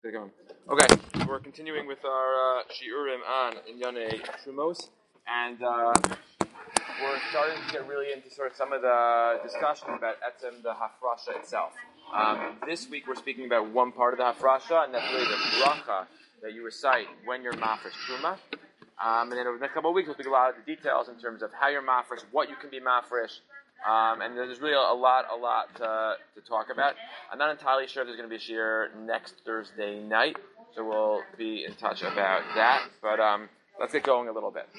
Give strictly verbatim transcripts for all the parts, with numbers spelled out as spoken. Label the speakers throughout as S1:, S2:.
S1: Get going. Okay, so we're continuing with our uh, shiurim on Inyane Trumos, and uh, we're starting to get really into sort of some of the discussion about etzem, the hafrasha itself. Um, this week we're speaking about one part of the hafrasha, and that's really the bracha that you recite when you're mafresh truma. Um, and then over the next couple of weeks we'll speak a lot of the details in terms of how you're mafresh, what you can be mafresh. Um, and there's really a, a lot, a lot to, to talk about. I'm not entirely sure if there's going to be a shiur next Thursday night, so we'll be in touch about that. But um, let's get going a little bit.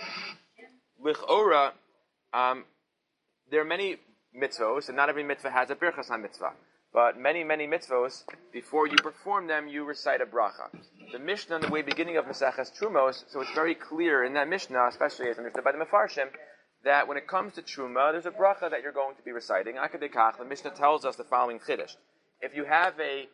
S1: Lich'ora, um, there are many mitzvos, and not every mitzvah has a birchas ha-mitzvah. But many, many mitzvos, before you perform them, you recite a bracha. The Mishnah, in the way beginning of Maseches Trumos, so it's very clear in that Mishnah, especially as understood by the Mefarshim, that when it comes to Truma, there's a bracha that you're going to be reciting. Akadekach, the Mishnah tells us the following chiddush. If you have a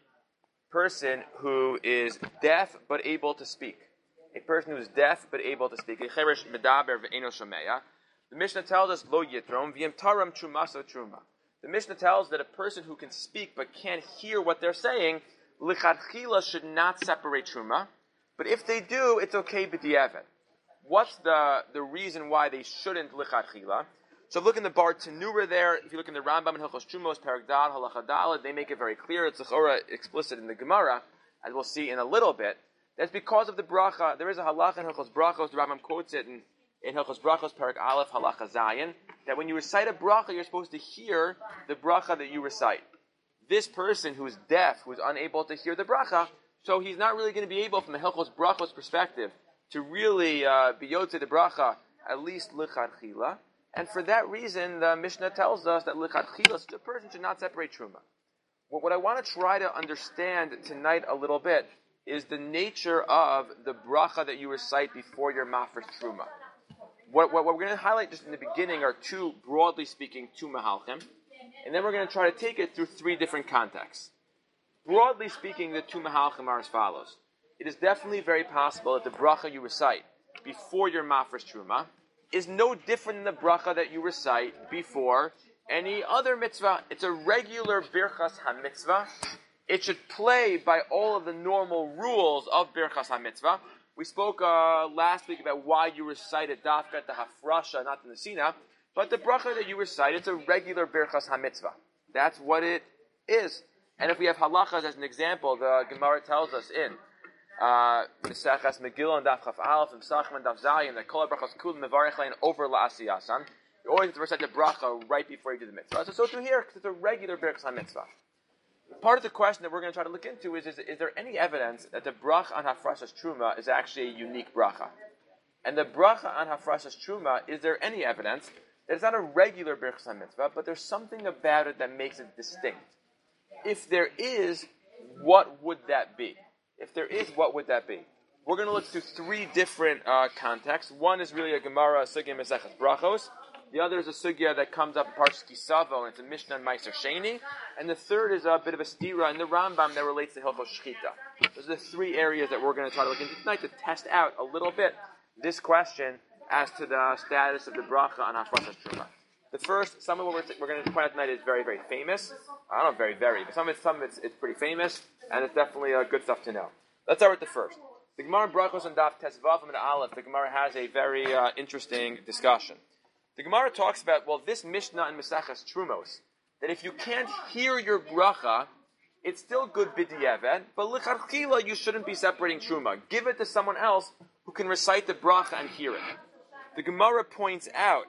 S1: person who is deaf but able to speak, a person who is deaf but able to speak, a cheresh medaber ve'eno shomeya, the Mishnah tells us lo yitrom v'yem taram trumaso truma. The Mishnah tells that a person who can speak but can't hear what they're saying, lichatchila should not separate truma, but if they do, it's okay b'di'evet. What's the, the reason why they shouldn't lichatchila? So look in the Bar Tanura there. If you look in the Rambam and Hilchos Trumos, Perek Dal, Halacha Daled, they make it very clear. It's Zechora explicit in the Gemara, as we'll see in a little bit. That's because of the bracha. There is a halacha in Hilchos Brachos. The Rambam quotes it in, in Hilchos Brachos, Perek Aleph, Halacha Zayin, that when you recite a bracha, you're supposed to hear the bracha that you recite. This person who is deaf, who is unable to hear the bracha, so he's not really going to be able, from the Hilchos Brachos perspective, to really uh, be yotze the bracha, at least lichatchila. And for that reason, the Mishnah tells us that lichatchila, the person should not separate truma. What, what I want to try to understand tonight a little bit is the nature of the bracha that you recite before your mafresh truma. What, what, what we're going to highlight just in the beginning are two, broadly speaking, two mahalchim, and then we're going to try to take it through three different contexts. Broadly speaking, the two mahalchim are as follows. It is definitely very possible that the bracha you recite before your mafresh truma is no different than the bracha that you recite before any other mitzvah. It's a regular birchas ha-mitzvah. It should play by all of the normal rules of birchas ha-mitzvah. We spoke uh, last week about why you recite it dafka the hafrasha, not the nesina. But the bracha that you recite, it's a regular birchas ha-mitzvah. That's what it is. And if we have halachas as an example, the Gemara tells us in Mesechas Megillah and Daf Chaf Aleph and Pesachim and Daf Zayin that Kol HaBrachos Kulim Mevarech Lein over La'asiyasan. You always have to recite the bracha right before you do the mitzvah. So, so to here, because it's a regular birchas ha-mitzvah. Part of the question that we're going to try to look into is, is, is there any evidence that the bracha on Hafrashas Truma is actually a unique bracha? And the bracha on Hafrashas Truma, is there any evidence that it's not a regular birchas ha-mitzvah, but there's something about it that makes it distinct? If there is, what would that be? If there is, what would that be? We're going to look through three different uh, contexts. One is really a Gemara, a Sugya Mesechus Brachos. The other is a Sugya that comes up in Parshas Kisavo, and it's a Mishnah and Meiser Sheni. And the third is a bit of a stira in the Rambam that relates to Hilchos Shchita. Those are the three areas that we're going to try to look into tonight to test out a little bit this question as to the status of the bracha on Hafrashas Truma. The first, some of what we're, t- we're going to point out tonight is very, very famous. I don't know, very, very, but some of it's, some of it's, it's pretty famous, and it's definitely uh, good stuff to know. Let's start with the first. The Gemara in Brachos and Daf Tesvav and Aleph, the Gemara has a very uh, interesting discussion. The Gemara talks about, well, this Mishnah in Mesechas Trumos, that if you can't hear your bracha, it's still good b'di'evet, but lichatchila you shouldn't be separating truma. Give it to someone else who can recite the bracha and hear it. The Gemara points out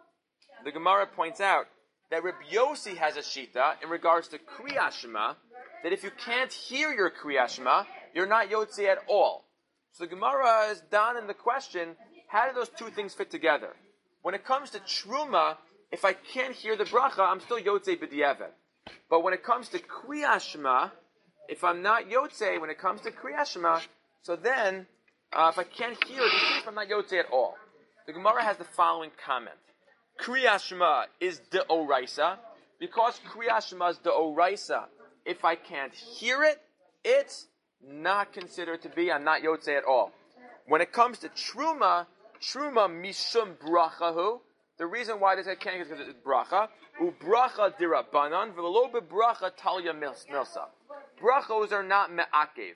S1: The Gemara points out that Reb Yossi has a shita in regards to Kriyas Shema, that if you can't hear your Kriyas Shema, you're not Yotze at all. So the Gemara is done in the question, how do those two things fit together? When it comes to Truma, if I can't hear the bracha, I'm still Yotze b'di'evet. But when it comes to Kriyas Shema, if I'm not Yotze, when it comes to Kriyas Shema, so then, uh, if I can't hear it, I'm not Yotze at all. The Gemara has the following comment. Kriyas Shema is de'oraisa. Because Kriyas Shema is de'oraisa, if I can't hear it, it's not considered to be, I'm not Yotze at all. When it comes to Truma, Truma mishum brachahu, the reason why this I can't is because it's bracha. Ubracha dirabanan, v'lo bebracha talya milsa. Brachos are not me'akev.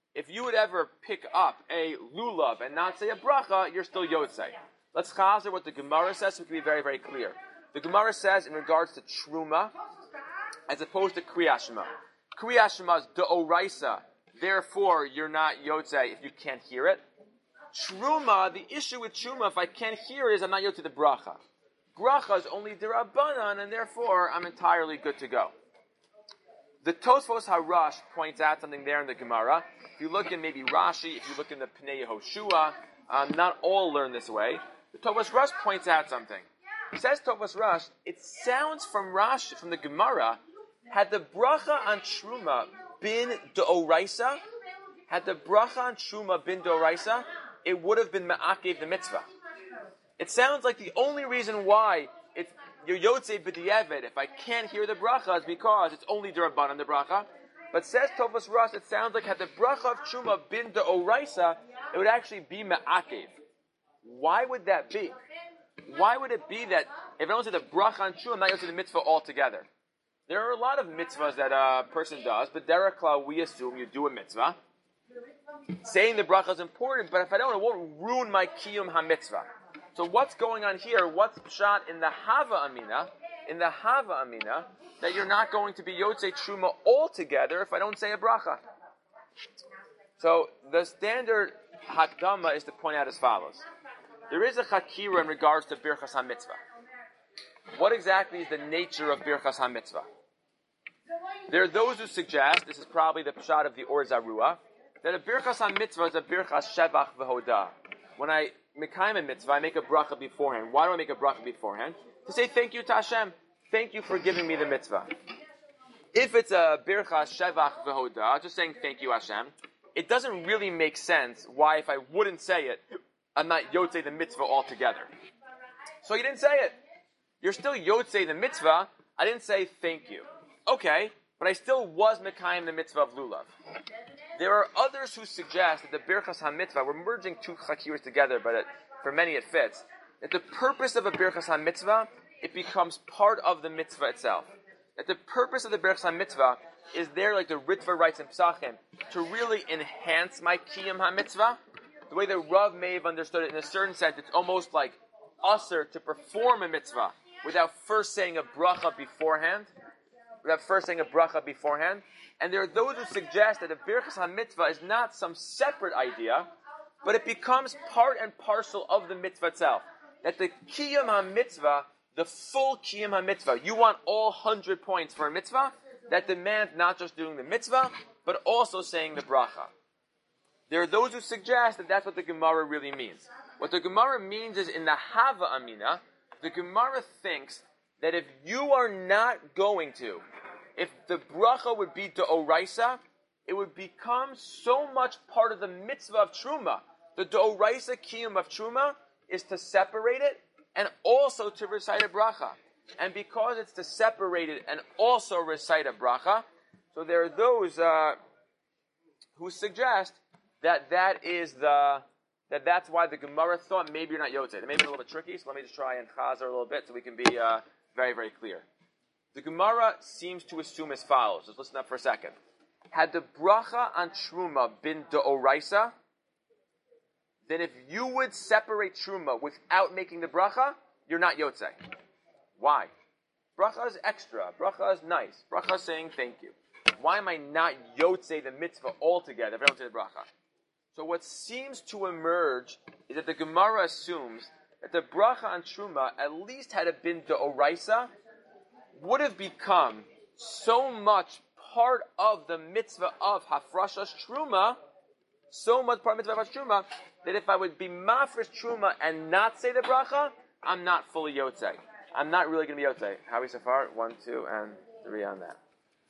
S1: if you would ever pick up a lulav and not say a bracha, you're still yotzei. Let's chazer what the Gemara says so we can be very, very clear. The Gemara says in regards to truma, as opposed to kriyas shema. Kriyas shema is deoraisa, therefore you're not yotzei if you can't hear it. Truma, the issue with truma, if I can't hear it, is I'm not yotzei the bracha. Bracha is only derabanan, and therefore I'm entirely good to go. The Tosfos Harash points out something there in the Gemara. If you look in maybe Rashi, if you look in the Pnei Yehoshua, um, not all learn this way. The Tosfos Rush points out something. He says, Tosfos Rush, it sounds from Rashi, from the Gemara, had the bracha on Truma been D'Oraisa, had the bracha on Truma been D'Oraisa, it would have been Ma'akev the mitzvah. It sounds like the only reason why it's your Yotzei B'di'evet, if I can't hear the bracha, is because it's only D'Rabbanan the bracha. But says Tosfos Rush, it sounds like had the bracha of Truma been D'Oraisa, it would actually be Ma'akev. Why would that be? Why would it be that if I don't say the bracha on Truma, I'm not Yotzei the mitzvah altogether? There are a lot of mitzvahs that a person does, but derech klal, we assume you do a mitzvah. Saying the bracha is important, but if I don't, it won't ruin my kiyum ha-mitzvah. So what's going on here? What's shot in the Hava Amina? In the Hava Amina, that you're not going to be Yotzei Truma altogether if I don't say a bracha. So the standard Hakdama is to point out as follows. There is a Chakira in regards to Birchas HaMitzvah. What exactly is the nature of Birchas HaMitzvah? There are those who suggest, this is probably the pshat of the Or Zarua, that a Birchas HaMitzvah is a Birchas Shevach V'Hoda. When I Mekayim a mitzvah, I make a bracha beforehand. Why do I make a bracha beforehand? To say thank you to Hashem. Thank you for giving me the mitzvah. If it's a birchas shevach v'hoda, just saying thank you Hashem, it doesn't really make sense why if I wouldn't say it, I'm not yotzei the mitzvah altogether. So you didn't say it. You're still yotzei the mitzvah. I didn't say thank you. Okay, but I still was mekayim the mitzvah of lulav. There are others who suggest that the Birchas HaMitzvah, we're merging two chakiras together, but it, for many it fits, that the purpose of a Birchas HaMitzvah, it becomes part of the mitzvah itself. That the purpose of the Birchas HaMitzvah is there, like the Ritva writes in Psachim, to really enhance my Kiyum HaMitzvah. The way that Rav Meir understood it, in a certain sense, it's almost like usher to perform a mitzvah without first saying a bracha beforehand. Without first saying a bracha beforehand. And there are those who suggest that a Birchas HaMitzvah is not some separate idea, but it becomes part and parcel of the mitzvah itself. That the Kiyum HaMitzvah, the full Kiyum HaMitzvah, you want all hundred points for a mitzvah, that demands not just doing the mitzvah, but also saying the bracha. There are those who suggest that that's what the Gemara really means. What the Gemara means is in the Hava Amina, the Gemara thinks that if you are not going to, if the bracha would be to Oraisa, it would become so much part of the mitzvah of Truma. The D'Oraisa Kiyum of Truma is to separate it and also to recite a bracha. And because it's to separate it and also recite a bracha, so there are those uh, who suggest that that is the that that's why the Gemara thought maybe you're not yotzei. It may be a little bit tricky, so let me just try and chazer a little bit so we can be uh, very, very clear. The Gemara seems to assume as follows. Just listen up for a second. Had the bracha on Truma been D'Oraisa, then if you would separate Truma without making the bracha, you're not yotzei. Why? Bracha is extra. Bracha is nice. Bracha is saying thank you. Why am I not yotzei the mitzvah altogether if I don't say the bracha? So what seems to emerge is that the Gemara assumes that the bracha on Truma, at least had it been D'Oraisa, would have become so much part of the mitzvah of Hafrashas Truma, so much part of the mitzvah of Hafrashas Truma, that if I would be Mafresh Truma and not say the bracha, I'm not fully yotzei. I'm not really going to be yotzei. How we so far? One, two, and three on that.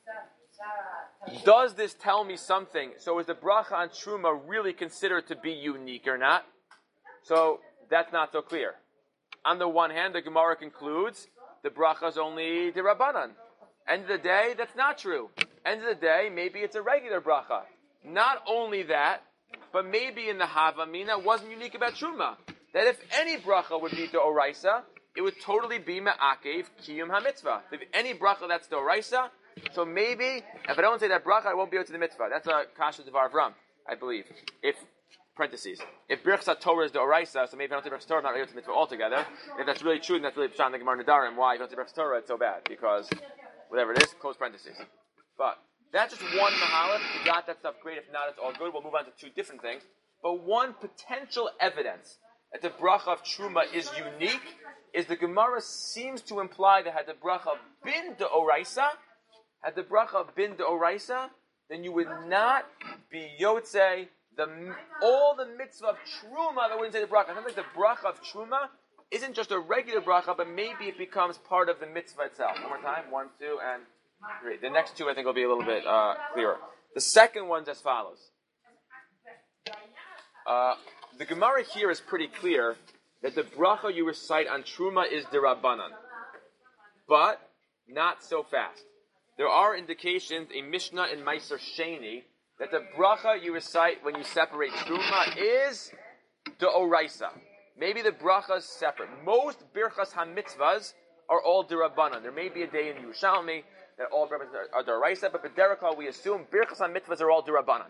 S1: Does this tell me something? So is the bracha on Truma really considered to be unique or not? So that's not so clear. On the one hand, the Gemara concludes the bracha is only the Rabbanan. End of the day, that's not true. End of the day, maybe it's a regular bracha. Not only that, but maybe in the Hava Mina wasn't unique about Truma. That if any bracha would be D'Oraisa, it would totally be Me'akev Kiyum HaMitzvah. If any bracha that's D'Oraisa, so maybe if I don't say that bracha, I won't be able to the mitzvah. That's a kasha devar Avram. I believe. If, parentheses, if Birchas Torah is the Oraisa, so maybe if I don't say Birchas Torah, I'm not related to mitzvah altogether. If that's really true, then that's really Pshat in the Gemara Nedarim. Why? If I don't say Birchas Torah, it's so bad. Because, whatever it is, close parentheses. But, that's just one mahalach. If you got that stuff, great. If not, it's all good. We'll move on to two different things. But one potential evidence that the bracha of Truma is unique is the Gemara seems to imply that had the bracha been the Oraisa, had the bracha been the Oraisa, then you would not be Yotzei, the, all the mitzvah of Truma that wouldn't say the bracha. I think the bracha of Truma isn't just a regular bracha, but maybe it becomes part of the mitzvah itself. One more time. One, two, and three. The next two I think will be a little bit uh, clearer. The second one's as follows. Uh, the Gemara here is pretty clear that the bracha you recite on Truma is D'Rabbanan. But not so fast. There are indications, a Mishnah in Meiser Sheni, that the bracha you recite when you separate Truma is D'Oraisa. Maybe the bracha is separate. Most Birchas HaMitzvahs are all D'Rabbanan. There may be a day in Yerushalmi that all Birchas are D'Oraisa, but B'derech we assume Birchas HaMitzvahs are all D'Rabbanan.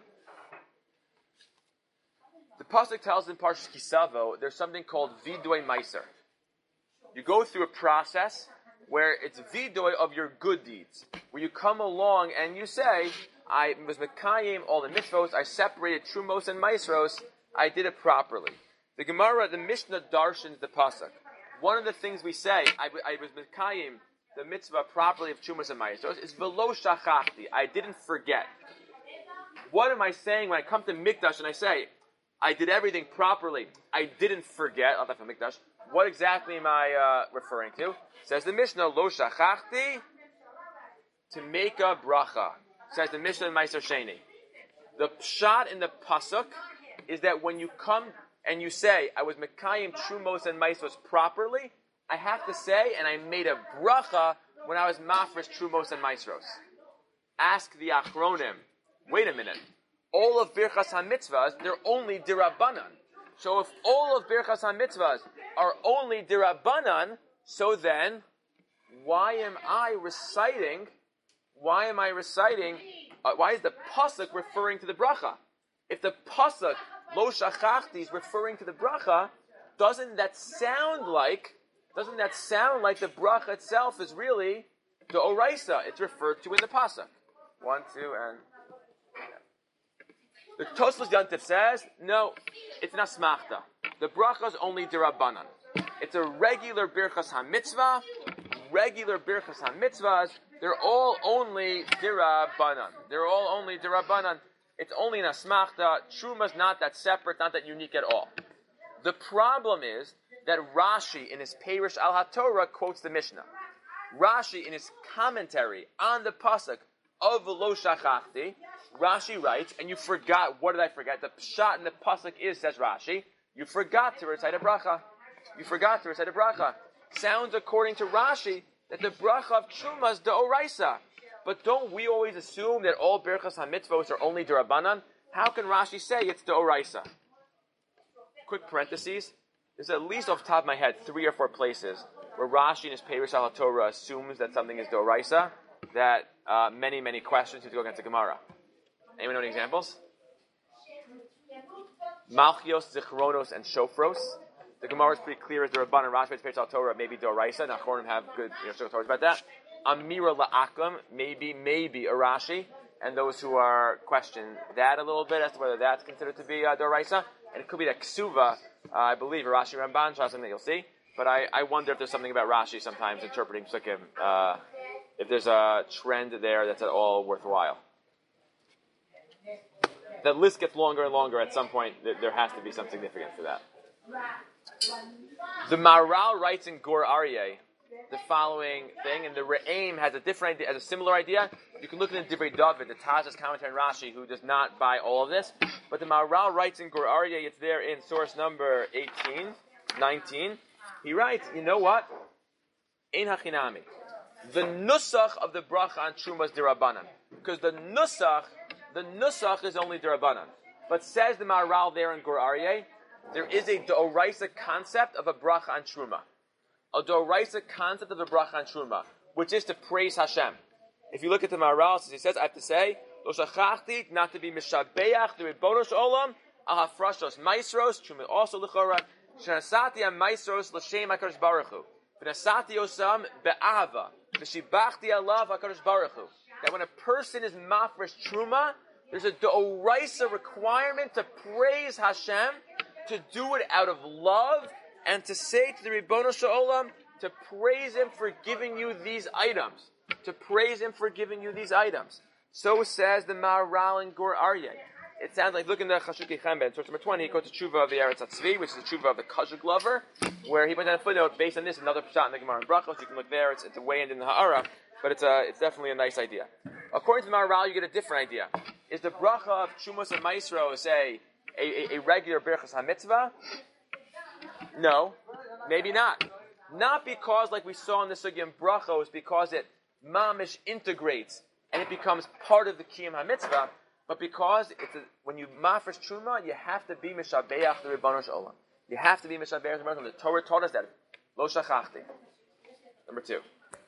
S1: The pasuk tells in Parshas Kisavo there's something called Vidoy Meiser. You go through a process where it's Vidoy of your good deeds, where you come along and you say, I was Mekayim, all the mitzvos, I separated Trumos and Meisros, I did it properly. The Gemara, the Mishnah darshans the pasuk. One of the things we say, I, I was Mekayim, the mitzvah properly of Trumos and Meisros, is Velo Shachachti, I didn't forget. What am I saying when I come to Mikdash and I say, I did everything properly, I didn't forget, I'll from Mikdash. What exactly am I uh, referring to? Says the Mishnah, Lo Shachachti, to make a bracha. Says the Mishnah in Meiser Sheni. The pshat in the pasuk is that when you come and you say, I was Mekayim Trumos and Meisros properly, I have to say, and I made a bracha when I was Mafresh Trumos and Meisros. Ask the Achronim, wait a minute, all of Birchas HaMitzvahs, they're only D'Rabbanan. So if all of Birchas HaMitzvahs are only D'Rabbanan, so then, why am I reciting, why am I reciting, uh, why is the pasuk referring to the bracha? If the pasuk, Lo Shachachti, is referring to the bracha, doesn't that sound like, doesn't that sound like the bracha itself is really the Oraisa? It's referred to in the pasuk. One, two, and... The Tosfos Yantif says, no, it's an asmachta. The bracha is only D'Rabbanan. It's a regular Birchas HaMitzvah, regular Birchas HaMitzvahs, they're all only D'Rabbanan. They're all only D'Rabbanan. It's only an asmachta. Truma's not that separate, not that unique at all. The problem is that Rashi in his Perush al HaTorah quotes the Mishnah. Rashi in his commentary on the pasuk of Lo Shachachti, Rashi writes, and you forgot, what did I forget? The pshat in the pasuk is, says Rashi, you forgot to recite a bracha. You forgot to recite a bracha. Sounds according to Rashi that the bracha of Truma is the Oraisa. But don't we always assume that all Birchas HaMitzvos are only D'Rabbanan? How can Rashi say it's the Oraisa? Quick parentheses. There's at least off the top of my head three or four places where Rashi in his Perush al HaTorah assumes that something is the Oraisa, that uh, many, many questions need to go against the Gemara. Anyone know any examples? Malchios, Zichronos, and Shofros. The Gemara is pretty clear as the Rabban and Rashi, Perush al Torah, maybe D'Oraisa. Now, Choronim have good you know, stories about that. Amira la'akum, maybe, maybe a Rashi, and those who are question that a little bit as to whether that's considered to be uh, D'Oraisa. And it could be that Ksuva, uh, I believe, a Rashi Ramban, something that you'll see. But I, I wonder if there's something about Rashi sometimes interpreting Psukim, uh, if there's a trend there that's at all worthwhile. That list gets longer and longer. At some point, there has to be some significance to that. The Maharal writes in Gur Aryeh the following thing, and the Re'aim has a different idea, has a similar idea. You can look at the Divrei David, the Taz's commentary on Rashi, who does not buy all of this. But the Maharal writes in Gur Aryeh, it's there in source number eighteen, nineteen. He writes, you know what? Ein hachinami. The nusach of the bracha on Truma is D'Rabbanan. Because the nusach, the nusach is only D'Rabbanan. But says the Maharal there in Gur Aryeh, there is a D'Oraisa concept of a bracha on Truma. A D'Oraisa concept of a bracha on Truma, which is to praise Hashem. If you look at the Maharal, he says, I have to say, Lo shachachti, not to be mishabeach, the Ribono Shel Olam, al hafrashos maisros, truma also l'chora, shenasati ha-maisros l'shem HaKadosh Baruch Hu. V'nasati osam be'ahava, v'shibachti alav HaKadosh Baruch Hu. That when a person is mafresh truma, there's a d'oraisa requirement to praise Hashem, to do it out of love, and to say to the Ribono Shel Olam, to praise Him for giving you these items. To praise Him for giving you these items. So says the Maharal in Gur Aryeh. It sounds like, look in the Chashukei Chemben, source number twenty, he quotes the Tshuva of the Eretz HaTzvi, which is the Tshuva of the Kazuk lover, where he put down a footnote based on this, another Pshat in the Gemara in Brachos. You can look there, it's, it's a way in the Ha'ara, but it's, a, it's definitely a nice idea. According to the Maharal, you get a different idea. Is the bracha of Shumos and Maisros a, a, a regular Birchas HaMitzvah? No, maybe not. Not because, like we saw in the Sugya in Brachos, because it mamish integrates and it becomes part of the Kiyum HaMitzvah, but because it's a, when you mafresh truma, you have to be mishabeach the Ribono Shel Olam. You have to be mishabeach the Ribono Shel Olam. The Torah taught us that. Lo shachachti. Number two.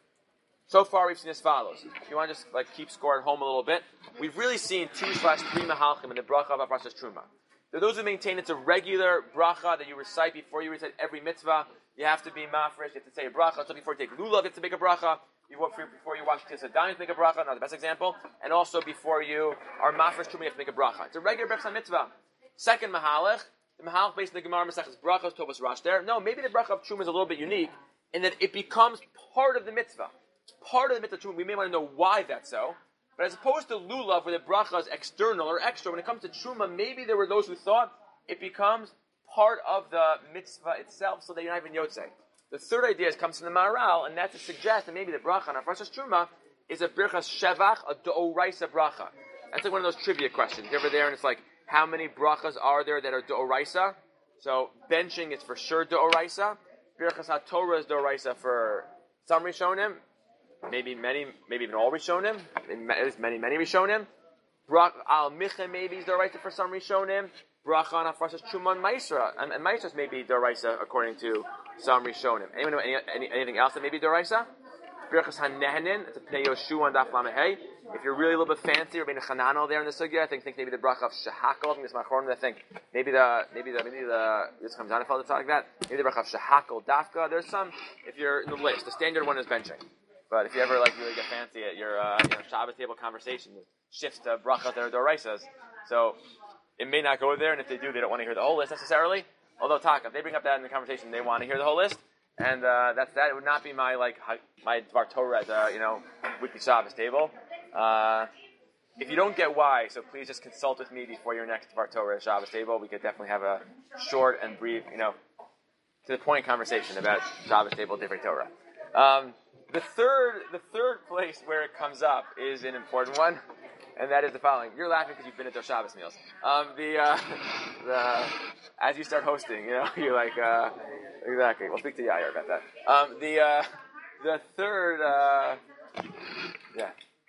S1: So far, we've seen as follows. If you want to just like keep score at home a little bit, we've really seen two slash three mahalchim in the bracha of Hafrashas Truma. There are those who maintain it's a regular bracha that you recite before you recite every mitzvah. You have to be mafresh. You have to say a bracha. So before you take lulav, you have to make a bracha. Before you wash Tilas Hadayim, you have to make a bracha. Not the best example. And also before you are mafresh truma, you have to make a bracha. It's a regular bracha mitzvah. Second mahalach, the mahalach based on the Gemara Maseches Brachos Tovos Rash there. No, maybe the bracha of truma is a little bit unique in that it becomes part of the mitzvah. Part of the mitzvah truma. We may want to know why that's so. But as opposed to lulav, where the bracha is external or extra, when it comes to truma, maybe there were those who thought it becomes part of the mitzvah itself, so that you're not even yotzei. The third idea is, comes from the Maharal, and that's to suggest that maybe the bracha on Hafrashas Truma is a birchas shevach, a d'oraisa bracha. That's like one of those trivia questions. You're over there, and it's like, how many brachas are there that are d'oraisa? So benching is for sure d'oraisa. Birchas HaTorah is d'oraisa for some Rishonim, maybe many, maybe even all Rishonim, there's many, many Rishonim. Brach al Micha maybe is d'oraisa for some Rishonim. Bracha on Hafrashas Truma and Maisra, and, and Maisras may be d'oraisa according to some Rishonim. Anyone know any, any, anything else that may be d'oraisa? Birchas HaNehnin, it's a Pnei Yoshua and Daf Lamehei. If you're really a little bit fancy, or being a Chananel there in the sugya, I think think maybe the bracha of Shehakol. I think it's Machron. I think maybe the maybe the maybe the this comes on if it's like that. Maybe the bracha of Shehakol Dafka. There's some if you're in the list. The standard one is benching. But if you ever like really get fancy at your uh, you know, Shabbos table conversation, it shifts to brachas that are d'oraisas. So it may not go there, and if they do, they don't want to hear the whole list necessarily. Although Taka, if they bring up that in the conversation, they want to hear the whole list, and uh, that's that. It would not be my like my Dvar Torah at the you know weekly Shabbos table. Uh, if you don't get why, so please just consult with me before your next Dvar Torah at Shabbos table. We could definitely have a short and brief, you know, to the point conversation about Shabbos table Divrei Torah. Um, the third, the third place where it comes up is an important one. And that is the following. You're laughing because you've been at those Shabbos meals. Um, the, uh, the, as you start hosting, you know, you're like, uh, exactly. We'll speak to Yair about that. Um, the, uh, the third, uh, yeah,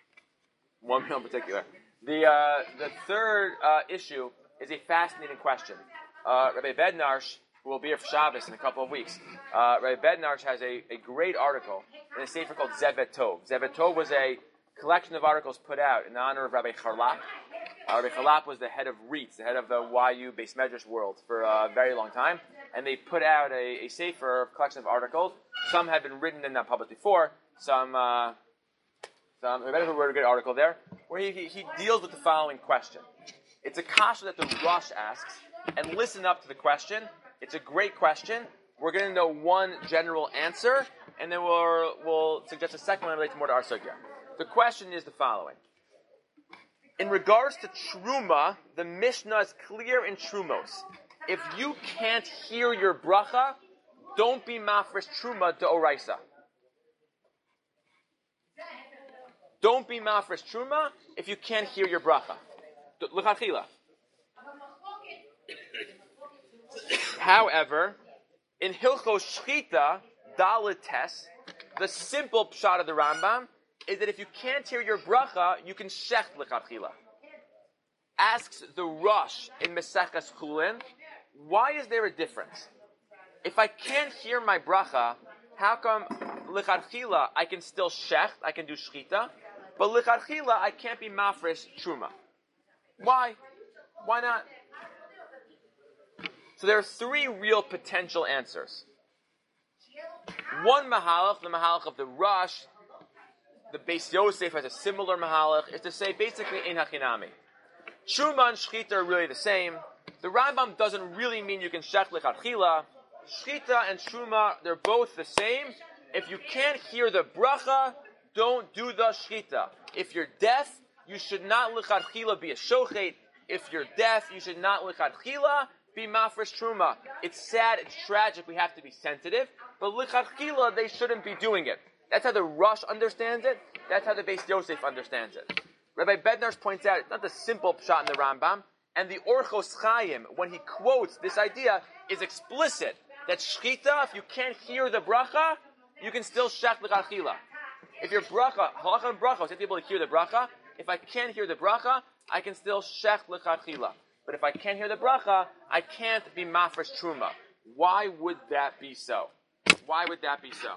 S1: one meal in particular. The, uh, the third, uh, issue is a fascinating question. Uh, Rabbi Bednarsh, who will be here for Shabbos in a couple of weeks, uh, Rabbi Bednarsh has a, a great article in a sefer called Zevet Tov. Zevet Tov was a collection of articles put out in honor of Rabbi Charlap. Uh, Rabbi Charlap was the head of R E I T S, the head of the Y U Beis Medrash world for a very long time, and they put out a, a sefer collection of articles. Some had been written and not published before. Some, uh, some. Rabbi wrote a good article there where he, he, he deals with the following question. It's a kasha that the Rosh asks, and listen up to the question. It's a great question. We're going to know one general answer, and then we'll we'll suggest a second one related more to our sugya. The question is the following. In regards to Truma, the Mishnah is clear in Trumos. If you can't hear your bracha, don't be mafresh Truma d'oraisa. Don't be mafresh Truma if you can't hear your bracha. L'chachila. However, in Hilchos Shchita, Dalet Tes, the simple pshat of the Rambam is that if you can't hear your bracha, you can shecht l'chachila. Asks the Rosh in Meseches Chulin, why is there a difference? If I can't hear my bracha, how come l'chachila I can still shecht, I can do shchita, But lichatchila, I can't be mafresh truma. Why? Why not? So there are three real potential answers. One mahalach, the mahalach of the Rush, the Beis Yosef has a similar mahalach, is to say basically ein hachinami. Truma and shchita are really the same. The Rambam doesn't really mean you can shech lichatchila. Shchita and truma, they're both the same. If you can't hear the bracha, don't do the shchita. If you're deaf, you should not lichatchila be a shochet. If you're deaf, you should not lichatchila be mafresh truma. It's sad, it's tragic, we have to be sensitive, but lichatchila, they shouldn't be doing it. That's how the Rush understands it. That's how the Beis Yosef understands it. Rabbi Bednarz points out, it's not the simple pshat in the Rambam, and the Orchos Chaim, when he quotes this idea, is explicit, that shchita, if you can't hear the bracha, you can still shech lichatchila. If your bracha, halacha and bracha, you have to be able to hear the bracha. If I can't hear the bracha, I can still shech lechatchila. But if I can't hear the bracha, I can't be mafresh truma. Why would that be so? Why would that be so?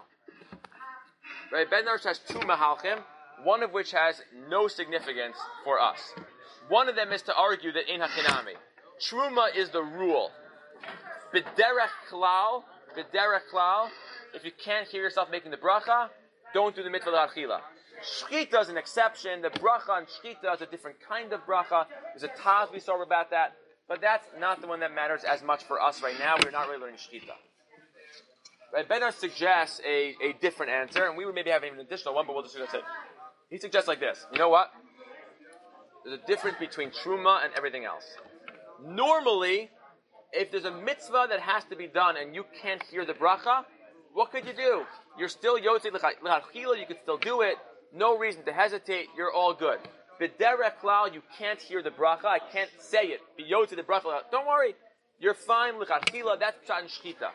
S1: Rabbi Bednarz has two mahalchim, one of which has no significance for us. One of them is to argue that ein hachinami. Truma is the rule. B'derech klal, b'derech klal, if you can't hear yourself making the bracha, don't do the mitzvah l'achila. Shchita is an exception. The bracha and shchita is a different kind of bracha. There's a taz we saw about that, but that's not the one that matters as much for us right now. We're not really learning shchita. Right? Bednar suggests a, a different answer, and we would maybe have even an additional one, but we'll just suggest it. He suggests like this. You know what? There's a difference between truma and everything else. Normally, if there's a mitzvah that has to be done and you can't hear the bracha, what could you do? You're still yotzei l'chachila, you could still do it. No reason to hesitate. You're all good. B'derech klal, you can't hear the bracha. I can't say it. Be yotzei the bracha. Don't worry. You're fine. L'chachila, that's pshat and shchita.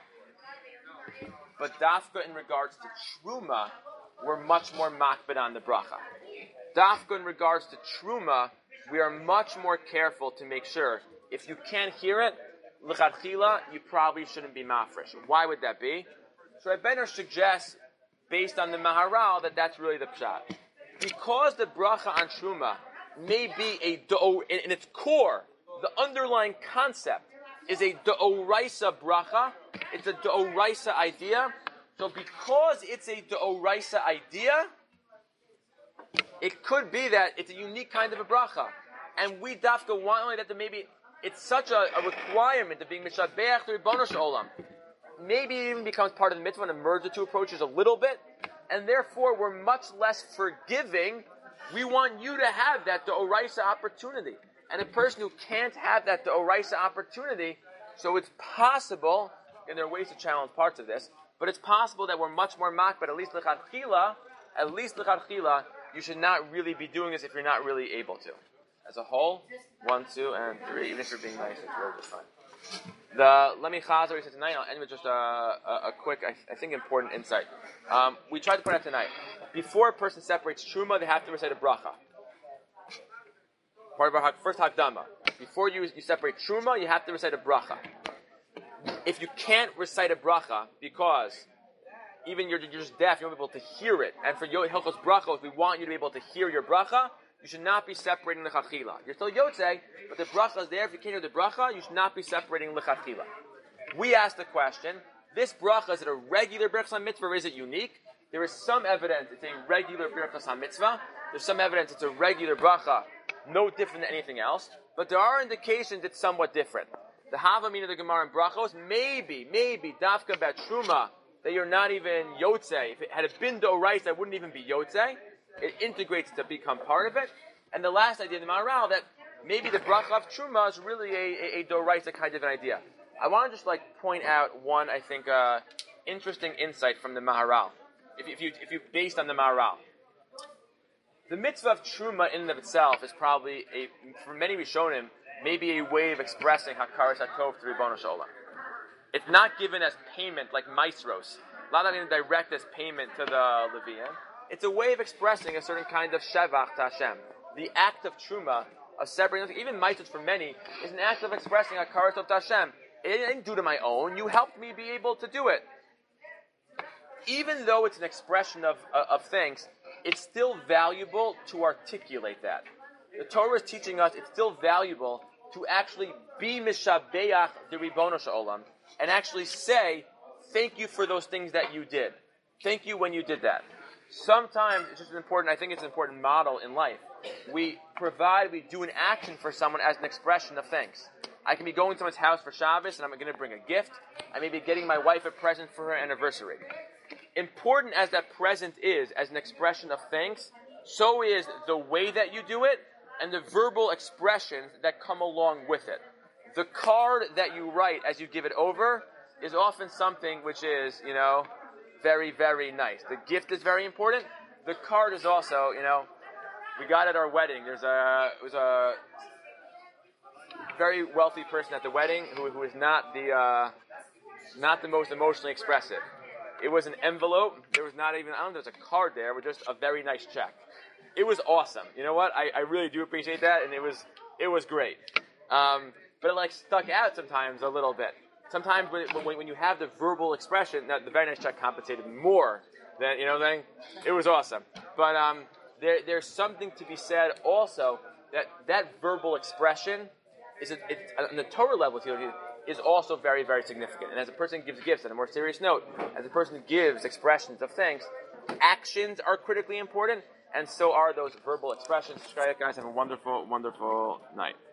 S1: But dafka in regards to truma, we're much more makbid on the bracha. Dafka in regards to truma, we are much more careful to make sure if you can't hear it, l'chachila, you probably shouldn't be mafresh. Why would that be? So Rabbi Bednar suggests, based on the Maharal, that that's really the pshat. Because the bracha on truma may be a do, in, in its core, the underlying concept is a d'oraisa bracha. It's a d'oraisa idea. So because it's a d'oraisa idea, it could be that it's a unique kind of a bracha. And we dafka want only that the maybe it's such a, a requirement of being mishabeach to Ribono Shel Olam. Maybe it even becomes part of the mitzvah and merge the two approaches a little bit, and therefore we're much less forgiving. We want you to have that d'oraisa opportunity. And a person who can't have that d'oraisa opportunity, so it's possible, and there are ways to challenge parts of this, but it's possible that we're much more mak, but at least l'chadchila, at least l'chadchila, you should not really be doing this if you're not really able to. As a whole, one, two, and three, even if you're being nice, it's really just fine. The let me chazer we said tonight. I'll end with just a, a, a quick, I, I think, important insight. Um, we tried to point out tonight. Before a person separates truma, they have to recite a bracha. Part of our first hakdama. Before you, you separate truma, you have to recite a bracha. If you can't recite a bracha because even you're, you're just deaf, you won't be able to hear it. And for Hilchos Brachos, we want you to be able to hear your bracha. You should not be separating the chachila. You're still yotzei, but the bracha is there. If you can't hear the bracha, you should not be separating the chachila. We asked the question, this bracha, is it a regular birchas mitzvah or is it unique? There is some evidence it's a regular birchas mitzvah. There's some evidence it's a regular bracha, no different than anything else. But there are indications it's somewhat different. The Havamina of the Gemara and Brachos, maybe, maybe, dafka about truma, that you're not even yotzei. If it had been d'oraisa, that wouldn't even be yotzei. It integrates to become part of it. And the last idea in the Maharal, that maybe the bracha of truma is really a, a, a d'oraisa kind of an idea. I want to just like point out one, I think, uh, interesting insight from the Maharal. If, if you, if you based on the Maharal, the mitzvah of truma in and of itself is probably a, for many Rishonim, maybe a way of expressing hakaras hatov to Ribono Shel Olam. It's not given as payment like maisros. A lot of it direct as payment to the Levian. It's a way of expressing a certain kind of shevach to Hashem. The act of truma, of separating, even maisros for many, is an act of expressing hakaras hatov to Hashem. It didn't do to my own. You helped me be able to do it. Even though it's an expression of, of, of things, it's still valuable to articulate that. The Torah is teaching us it's still valuable to actually be mishabeach the Ribono Sh'olam and actually say, thank you for those things that you did. Thank you when you did that. Sometimes it's just an important, I think it's an important model in life. We provide, we do an action for someone as an expression of thanks. I can be going to someone's house for Shabbos and I'm going to bring a gift. I may be getting my wife a present for her anniversary. Important as that present is, as an expression of thanks, so is the way that you do it and the verbal expressions that come along with it. The card that you write as you give it over is often something which is, you know, very, very nice. The gift is very important. The card is also, you know, we got at our wedding. There's a, it was a very wealthy person at the wedding who, who is not the, uh, not the most emotionally expressive. It was an envelope. There was not even, I don't know, there's a card there with just a very nice check. It was awesome. You know what? I, I really do appreciate that, and it was it was great. Um, but it like stuck out sometimes a little bit. Sometimes when, when, when you have the verbal expression, that the very nice check compensated more than, you know what I'm saying? It was awesome. But um, there there's something to be said also that that verbal expression is a, it, on the Torah level is also very, very significant. And as a person gives gifts, on a more serious note, as a person gives expressions of thanks, actions are critically important, and so are those verbal expressions. Guys, have a wonderful, wonderful night.